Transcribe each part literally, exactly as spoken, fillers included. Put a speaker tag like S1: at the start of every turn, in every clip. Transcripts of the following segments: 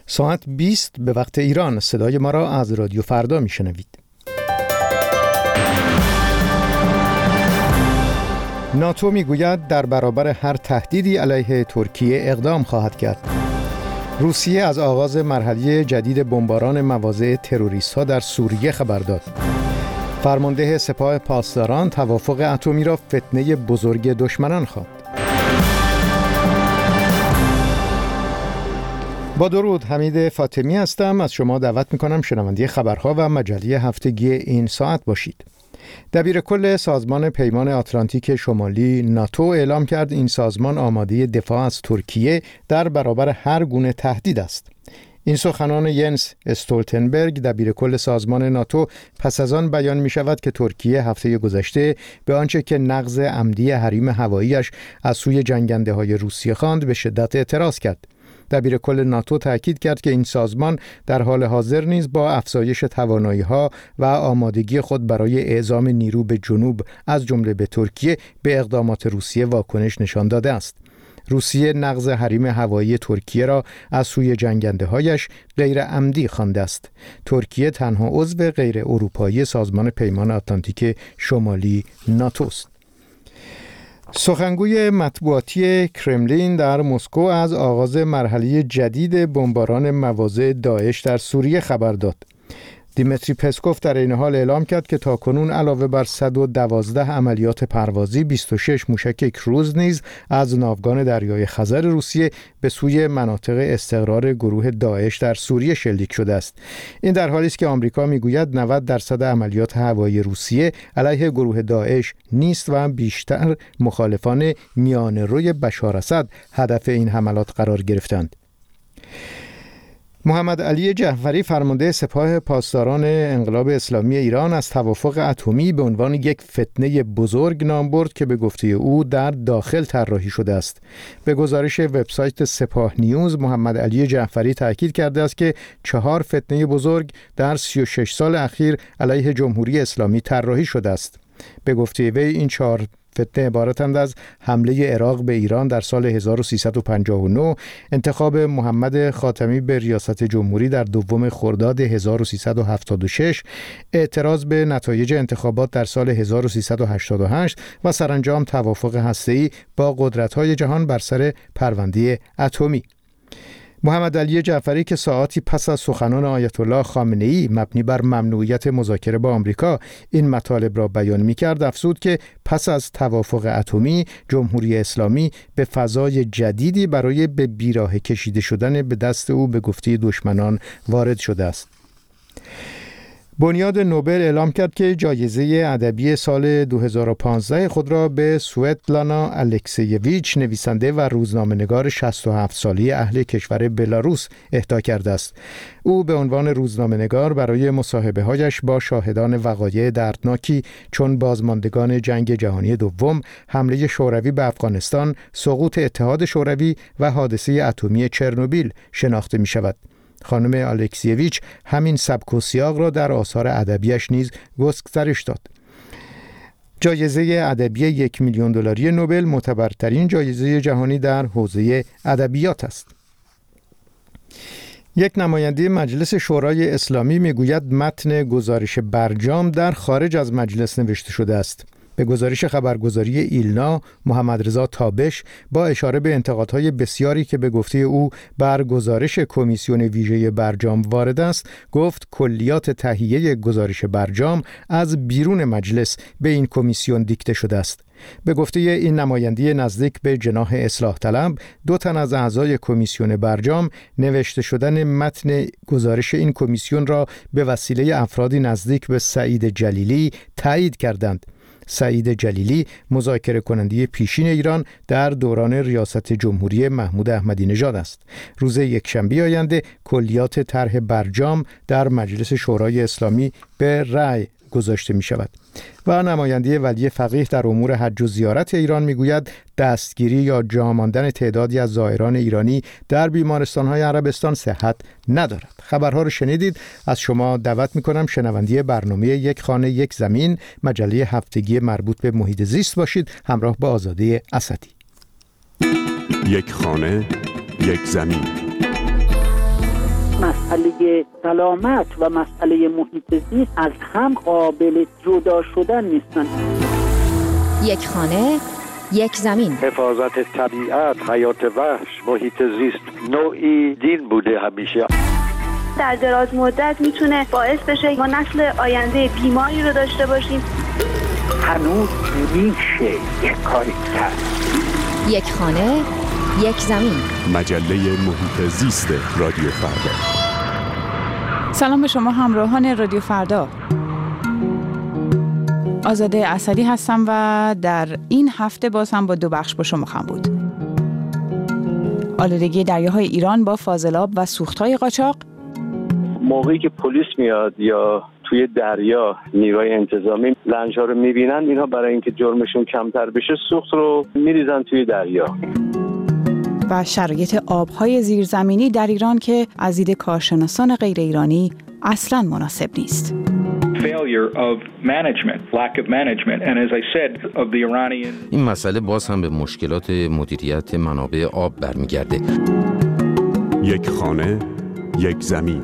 S1: ساعت بیست به وقت ایران. صدای ما را از رادیو فردا میشنوید. ناتو میگوید در برابر هر تهدیدی علیه ترکیه اقدام خواهد کرد. روسیه از آغاز مرحله جدید بمباران مواضع تروریست‌ها در سوریه خبر داد. فرمانده سپاه پاسداران توافق اتمی را فتنه بزرگ دشمنان خواند. با درود، حمید فاطمی هستم. از شما دعوت میکنم شنونده خبرها و مجله هفتگی این ساعت باشید. دبیر کل سازمان پیمان آتلانتیک شمالی ناتو اعلام کرد این سازمان آماده دفاع از ترکیه در برابر هر گونه تهدید است. این سخنان ینس استولتنبرگ دبیر کل سازمان ناتو پس از آن بیان می شود که ترکیه هفته گذشته به آنچه که نقض عمدی حریم هواییش از سوی جنگنده های روسیه خواند به شدت اعتراض کرد. دبیر کل ناتو تاکید کرد که این سازمان در حال حاضر نیز با افزایش توانایی‌ها و آمادگی خود برای اعزام نیرو به جنوب از جمله به ترکیه به اقدامات روسیه واکنش نشان داده است. روسیه نقض حریم هوایی ترکیه را از سوی جنگنده‌هایش غیر عمدی خوانده است. ترکیه تنها عضو غیر اروپایی سازمان پیمان آتلانتیک شمالی ناتو است. سخنگوی مطبوعاتی کرملین در مسکو از آغاز مرحله جدید بمباران مواضع داعش در سوریه خبر داد. دیمتری پسکوف در این حال اعلام کرد که تاکنون علاوه بر صد و دوازده عملیات پروازی، بیست و شش موشک کروز نیز از ناوگان دریای خزر روسیه به سوی مناطق استقرار گروه داعش در سوریه شلیک شده است. این در حالی است که آمریکا میگوید نود درصد عملیات هوایی روسیه علیه گروه داعش نیست و بیشتر مخالفان میانه‌روی بشار اسد هدف این حملات قرار گرفتند. محمد علی جعفری فرمانده سپاه پاسداران انقلاب اسلامی ایران از توافق اتمی به عنوان یک فتنه بزرگ نام برد که به گفته او در داخل طراحی شده است. به گزارش وبسایت سپاه نیوز، محمد علی جعفری تاکید کرده است که چهار فتنه بزرگ در سی و شش سال اخیر علیه جمهوری اسلامی طراحی شده است. به گفته وی این چهار فتنه عبارتند از حمله عراق به ایران در سال هزار و سیصد و پنجاه و نه، انتخاب محمد خاتمی به ریاست جمهوری در دوم خرداد هزار و سیصد و هفتاد و شش، اعتراض به نتایج انتخابات در سال هزار و سیصد و هشتاد و هشت و سرانجام توافق هسته‌ای با قدرت‌های جهان بر سر پرونده اتمی. محمد علی جعفری که ساعاتی پس از سخنان آیت الله خامنه‌ای مبنی بر ممنوعیت مذاکره با آمریکا این مطالب را بیان می‌کرد، افزود که پس از توافق اتمی جمهوری اسلامی به فضای جدیدی برای به بیراه کشیده شدن به دست او به گفته دشمنان وارد شده است. بنیاد نوبل اعلام کرد که جایزه ادبی سال دو هزار و پانزده خود را به سوئتلانا الکسیویچ، نویسنده و روزنامه‌نگار شصت و هفت ساله اهل کشور بلاروس اهدا کرده است. او به عنوان روزنامه‌نگار برای مصاحبه‌هایش با شاهدان وقایع دردناکی چون بازماندگان جنگ جهانی دوم، حمله شوروی به افغانستان، سقوط اتحاد شوروی و حادثه اتمی چرنوبیل شناخته می‌شود. خانم الکسیویچ همین سبک و سیاق را در آثار ادبیش نیز گسترش داد. جایزه ادبی یک میلیون دلاری نوبل معتبرترین جایزه جهانی در حوزه ادبیات است. یک نماینده مجلس شورای اسلامی میگوید متن گزارش برجام در خارج از مجلس نوشته شده است. به گزارش خبرگزاری ایلنا، محمد رضا تابش با اشاره به انتقادهای بسیاری که به گفته او بر گزارش کمیسیون ویژه برجام وارد است، گفت کلیات تهیه گزارش برجام از بیرون مجلس به این کمیسیون دیکته شده است. به گفته این نماینده نزدیک به جناح اصلاح طلب، دو تن از اعضای کمیسیون برجام نوشته شدن متن گزارش این کمیسیون را به وسیله افرادی نزدیک به سعید جلیلی تایید کردند. سعید جلیلی مذاکره کننده پیشین ایران در دوران ریاست جمهوری محمود احمدی نژاد است. روز یکشنبه آینده کلیات طرح برجام در مجلس شورای اسلامی به رأی گذاشته می شود. و نماینده ولی فقیه در امور حج و زیارت ایران می گوید دستگیری یا جا ماندن تعدادی از زائران ایرانی در بیمارستان‌های عربستان صحت ندارد. خبرها رو شنیدید. از شما دعوت می کنم شنونده برنامه یک خانه یک زمین، مجله هفتگی مربوط به محیط زیست باشید، همراه با آزاده اسدی.
S2: یک خانه یک زمین. مسئله سلامت و مسئله محیط زیست از هم قابل جدا شدن نیستن.
S3: یک خانه، یک زمین.
S4: حفاظت طبیعت، حیات وحش، محیط زیست نوعی دین بوده همیشه.
S5: در دراز مدت میتونه باعث بشه ما نسل آینده بیماری رو داشته باشیم.
S2: هنوز میشه یک کاری کرد.
S3: یک خانه، یک زمین.
S6: مجله محیط زیست رادیو فردا.
S7: سلام به شما همراهان رادیو فردا. آزاده اسدی هستم و در این هفته باز هم با دو بخش با شما خواهم بود. آلودگی دریاهای ایران با فاضلاب و سوختهای قاچاق.
S8: موقعی که پلیس میاد یا توی دریا نیروی انتظامی لنج‌ها رو میبینن، اینها برای اینکه جرمشون کمتر بشه سوخت رو میریزن توی دریا.
S7: و شرایط آبهای زیرزمینی در ایران که از دید کارشناسان غیر ایرانی اصلاً مناسب نیست.
S9: این مسئله باز هم به مشکلات مدیریت منابع آب برمیگرده.
S6: یک خانه، یک زمین.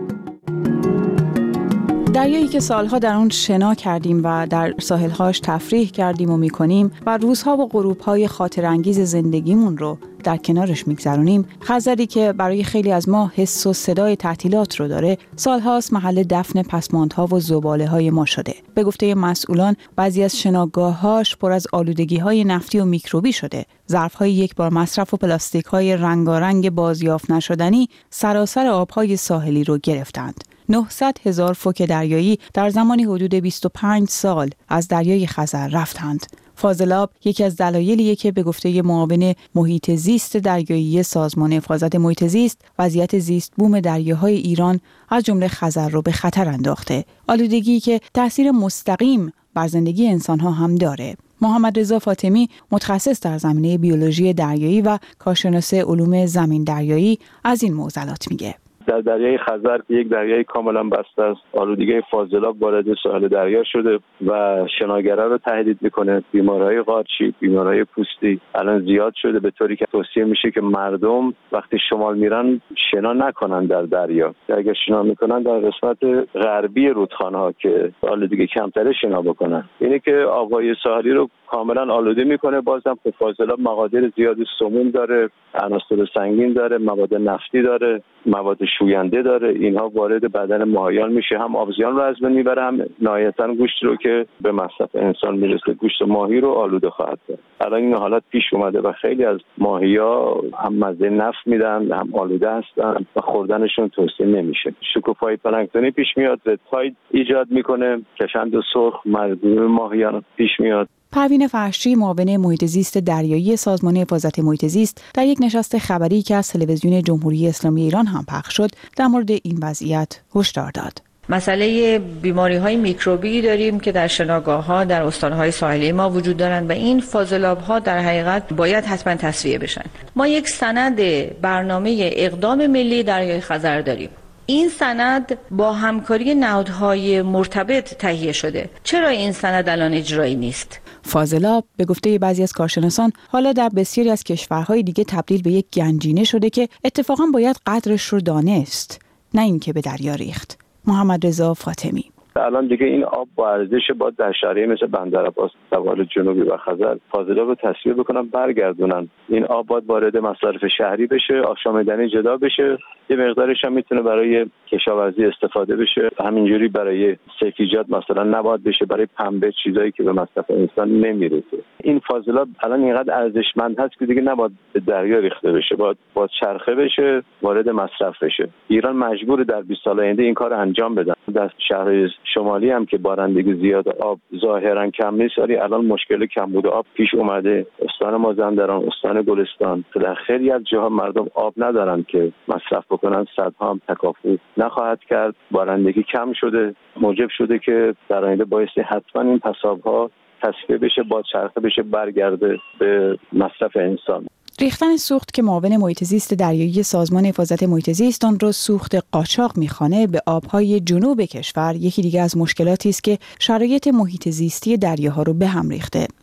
S7: دریایی که سالها در اون شنا کردیم و در ساحل‌هاش تفریح کردیم و می‌کنیم و روزها و غروب‌های خاطرانگیز زندگیمون رو در کنارش می‌گذرونیم، خزری که برای خیلی از ما حس و صدای تعطیلات رو داره، سالهاست محل دفن پسماندها و زباله‌های ما شده. به گفته مسئولان، بعضی از شناگاه‌هاش پر از آلودگی‌های نفتی و میکروبی شده. ظرف‌های یک بار مصرف و پلاستیک‌های رنگارنگ بازیافت نشدنی سراسر آب‌های ساحلی رو گرفتند. نهصد هزار فوک دریایی در زمانی حدود بیست و پنج سال از دریای خزر رفتند. فاضلاب یکی از دلایلیه که به گفته معاون محیط زیست دریایی سازمان حفاظت محیط زیست، وضعیت زیست بوم دریاهای ایران از جمله خزر رو به خطر انداخته. آلودگی که تأثیر مستقیم بر زندگی انسان‌ها هم داره. محمد رضا فاطمی، متخصص در زمینه بیولوژی دریایی و کارشناس علوم زمین دریایی، از این معضلات میگه.
S8: در دریای خزر که یک دریای کاملا بسته است، آلودگی فاضلاب وارد ساحل دریا شده و شناگره رو تهدید میکنه. بیماریهای قارچی، بیماریهای پوستی الان زیاد شده، به طوری که توصیه میشه که مردم وقتی شمال میرن شنا نکنن در دریا. اگر شنا میکنن در قسمت غربی رودخانه ها که آلودگی کمتره شنا بکنن. اینه که آبهای ساحلی رو کاملا آلوده میکنه. بازم خب فاضلاب مقادیر زیادی سموم داره، عناصر سنگین داره، مواد نفتی داره، مواد شوینده داره. اینها وارد بدن ماهیان میشه، هم آبزیان رو از بین میبره، هم نهایتاً گوشت رو که به مصرف انسان میرسه، گوشت ماهی رو آلوده خواهد کرد. الان این حالت پیش اومده و خیلی از ماهی‌ها هم مزه نفت میدن، هم آلوده هستن و خوردنشون توصیه نمیشه. شکوفای پلانکتونی پیش میاد، رد ایجاد میکنه، کشند و سرخ مردم ماهیان پیش میاد.
S7: پروین فرشی، معاون محیط زیست دریایی سازمان حفاظت محیط زیست، در یک نشست خبری که از تلویزیون جمهوری اسلامی ایران هم پخش شد، در مورد این وضعیت هشدار داد.
S10: مسئله بیماری‌های میکروبی داریم که در شناگاه‌ها در استان‌های ساحلی ما وجود دارند و این فاضلاب‌ها در حقیقت باید حتما تصفیه بشن. ما یک سند برنامه اقدام ملی دریای خزر داریم. این سند با همکاری نهادهای مرتبط تهیه شده. چرا این سند الان اجرایی نیست؟
S7: فاضلاب به گفته بعضی از کارشناسان حالا در بسیاری از کشورهای دیگه تبدیل به یک گنجینه شده که اتفاقا باید قدرش رو دانست، نه اینکه به دریا ریخت. محمد رضا فاطمی:
S8: الان دیگه این آب با ارزش باید در شهرهای مثل بندرعباس، سواحل جنوبی و خزر فاضلاب رو تصفیه بکنن، برگردونن. این آب باید وارد مصارف شهری بشه، آشامیدنی جدا بشه، یه مقدارش هم میتونه برای کشاورزی استفاده بشه. همینجوری برای سکیجات مثلا نباید بشه، برای پنبه، چیزایی که به مصرف انسان نمیرسه. این فاضلاب الان اینقدر ارزشمند هست که دیگه نباید به دریا ریخته بشه، باید باید چرخه بشه، وارد مصرف بشه. ایران مجبور در بیست سال آینده این کار انجام بده. در شهر شمالی هم که بارندگی زیاد، آب ظاهرا کم نیست، ولی الان مشکل کمبود آب پیش اومده. استان مازندران، استان گلستان، در خیلی از جاها مردم آب ندارن که مصرف بکنن. صدها هم تکافو نخواهد کرد. بارندگی کم شده، موجب شده که در آینده بایستی حتما این پساب‌ها تصفیه بشه، با چرخه بشه، برگرده به مصرف انسان.
S7: ریختن سوخت که معاون محیط زیست دریایی سازمان حفاظت محیط زیست آن را سوخت قاچاق می‌خوانه به آب‌های جنوب کشور، یکی دیگه از مشکلاتی است که شرایط محیط زیستی دریاها رو به هم ریخته.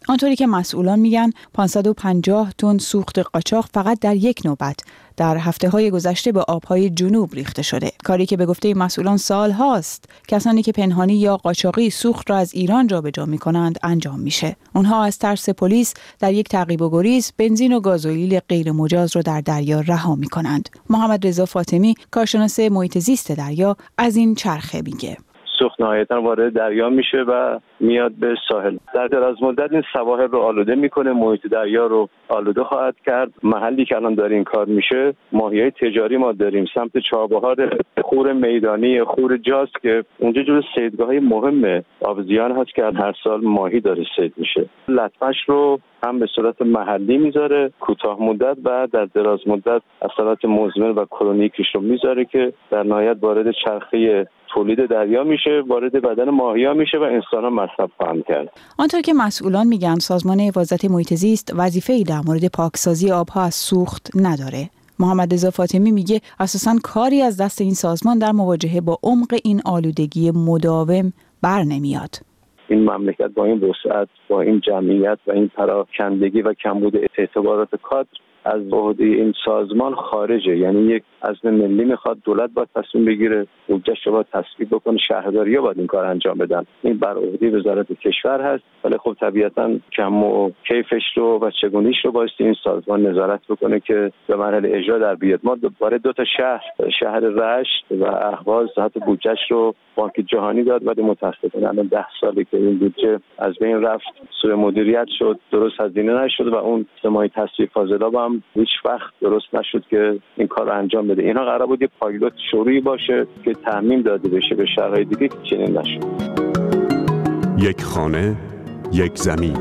S7: آنطوری که مسئولان میگن پانصد و پنجاه تن سوخت قاچاق فقط در یک نوبت در هفته‌های گذشته به آبهای جنوب ریخته شده. کاری که به گفته مسئولان سال هاست کسانی که پنهانی یا قاچاقی سوخت را از ایران جابجا می‌کنند انجام میشه. اونها از ترس پلیس در یک تعقیب و گریز بنزین و گازوئیل غیر مجاز را در دریا رها می‌کنند. محمد رضا فاطمی کارشناس محیط زیست دریا از این چرخه میگه.
S8: سوخت نهایتاً وارد دریا میشه و میاد به ساحل. در دراز مدت این سواحل رو آلوده میکنه، محیط دریا رو آلوده خواهد کرد. محلی که الان داره این کار میشه، ماهیای تجاری ما داریم سمت چابهار، خور میدانی، خور جاز که اونجا جزو صیدگاه‌های مهم آبزیان هست که هر سال ماهی داره صید میشه. لطمش رو هم به صورت محلی میذاره کوتاه مدت و در دراز مدت اثرات مزمن و کرونیکش رو میذاره که در نهایت وارد چرخه تولید دریا میشه، وارد بدن ماهی‌ها میشه و انسان‌ها مصرف خواهند کرد.
S7: آنطور که مسئولان میگن سازمان حفاظت محیط زیست وظیفه‌ای در مورد پاکسازی آبها از سوخت نداره. محمد رضا فاطمی میگه اساساً کاری از دست این سازمان در مواجهه با عمق این آلودگی مداوم بر نمیاد.
S8: این مملکت با این وسعت، با این جمعیت و این پراکندگی و کمبود اعتبارات کادر از عهده این سازمان خارجه. یعنی یک عزم ملی میخواد دولت باید تصمیم بگیره، بودجه‌اش رو باید تصویب بکنه، شهرداری‌ها باید این کار انجام بدن. این بر عهده وزارت کشور هست، ولی خب طبیعتاً کم و کیفش رو و چگونیش رو باید این سازمان نظارت بکنه که به مرحله اجرا در بیاد. ما دوباره دو تا شهر، شهر رشت و اهواز، حتی بودجه‌اش رو بانک جهانی داد، ولی متأسفانه الان ده ساله که این بودجه از بین رفت، سوء مدیریت شد، درست هزینه نشد و اون سمای تصفیه فاضلاب هم هیچ وقت درست نشد که این کار رو انجام بده. اینها قرار بود یه پایلوت شروعی باشه که تعمیم داده بشه به شهرهای دیگه که چنین نشد.
S6: یک خانه، یک زمین.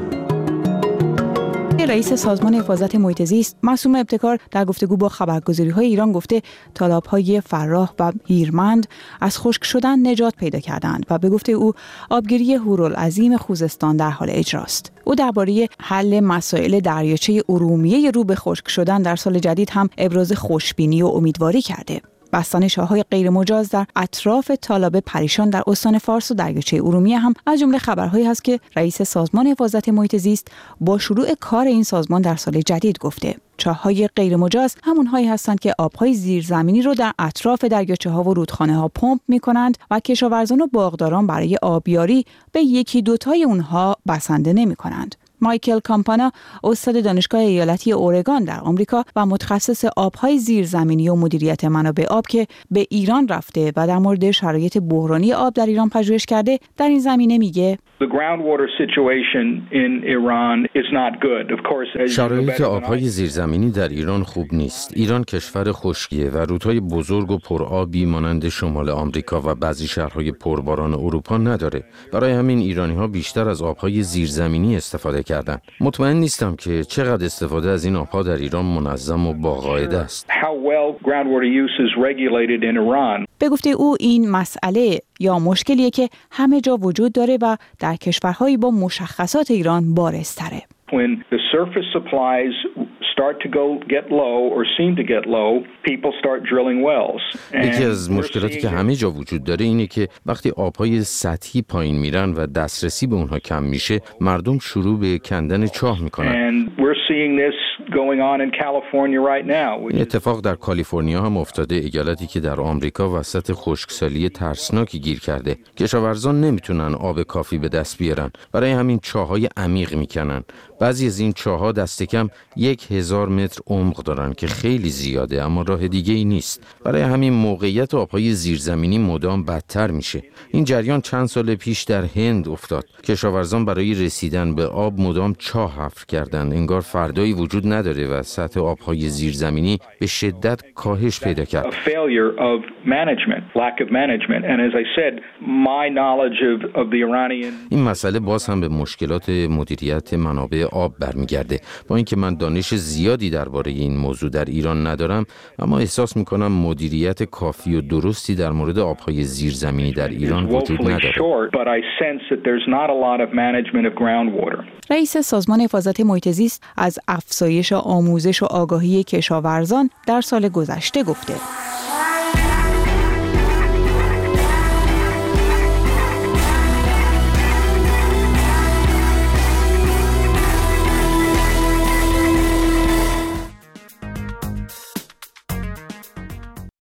S7: رئیس سازمان حفاظت محیط زیست معصومه ابتکار در گفتگو با خبرگزاری‌های ایران گفته تالاب‌های فراه و هیرمند از خشک شدن نجات پیدا کردند و به گفته او آبگیری هورالعظیم خوزستان در حال اجراست. او درباره حل مسائل دریاچه ارومیه رو به خشک شدن در سال جدید هم ابراز خوشبینی و امیدواری کرده. بستن شاه‌های غیر مجاز در اطراف تالاب پریشان در استان فارس و دریاچه ارومیه هم از جمله خبرهایی هست که رئیس سازمان حفاظت محیط زیست با شروع کار این سازمان در سال جدید گفته. چاه‌های غیر مجاز همونهایی هستند که آب‌های زیرزمینی رو در اطراف دریاچه‌ها و رودخانه‌ها پمپ می‌کنند و کشاورزان و باغداران برای آبیاری به یکی دوتای اونها بسنده نمی‌کنند. مایکل کامپانا استاد دانشگاه ایالتی اورگان در آمریکا و متخصص آب‌های زیرزمینی و مدیریت منابع آب که به ایران رفته و در مورد شرایط بحرانی آب در ایران پژوهش کرده در این زمینه میگه
S9: شرایط آب‌های زیرزمینی در ایران خوب نیست. ایران کشور خشکیه و رودهای بزرگ و پرآبی مانند شمال آمریکا و بعضی شهرهای پرباران اروپا نداره. برای همین ایرانی‌ها بیشتر از آب‌های زیرزمینی استفاده کردن. مطمئن نیستم که چقدر استفاده از این آب‌ها در ایران منظم و با قاعده است.
S7: به گفته او این مسئله یا مشکلیه که همه جا وجود داره و در کشورهایی با مشخصات ایران بارزتره.
S11: When the surface supplies start to go get low or seem to get low, people start drilling wells.
S9: یکی از مشکلاتی که همه جا وجود داره اینه که وقتی آب‌های سطحی پایین میرن و دسترسی به اونها کم میشه، مردم شروع به کندن چاه میکنن.
S11: And we're seeing this going on in California right now.
S9: این اتفاق در کالیفرنیا هم افتاده، ایالتی که در آمریکا وسط خشکسالی ترسناکی گیر کرده. کشاورزان نمیتونن آب کافی به دست بیارن، برای همین چاه‌های عمیق میکنن. بعضی از این چاه‌ها دست کم یک هزار متر عمق دارن که خیلی زیاده، اما راه دیگه ای نیست. برای همین موقعیت آب‌های زیرزمینی مدام بدتر میشه. این جریان چند سال پیش در هند افتاد. کشاورزان برای رسیدن به آب مدام چاه حفر کردند. انگار فردایی وجود نداره و سطح آب‌های زیرزمینی به شدت کاهش پیدا کرد. این مسئله باز هم به مشکلات مدیریت منابع آب برمیگرده. با اینکه من دانش زیادی درباره این موضوع در ایران ندارم، اما احساس میکنم مدیریت کافی و درستی در مورد آبهای زیرزمینی در ایران وجود نداره.
S7: رئیس سازمان حفاظت محیط زیست از افزایش آموزش و آگاهی کشاورزان در سال گذشته گفته.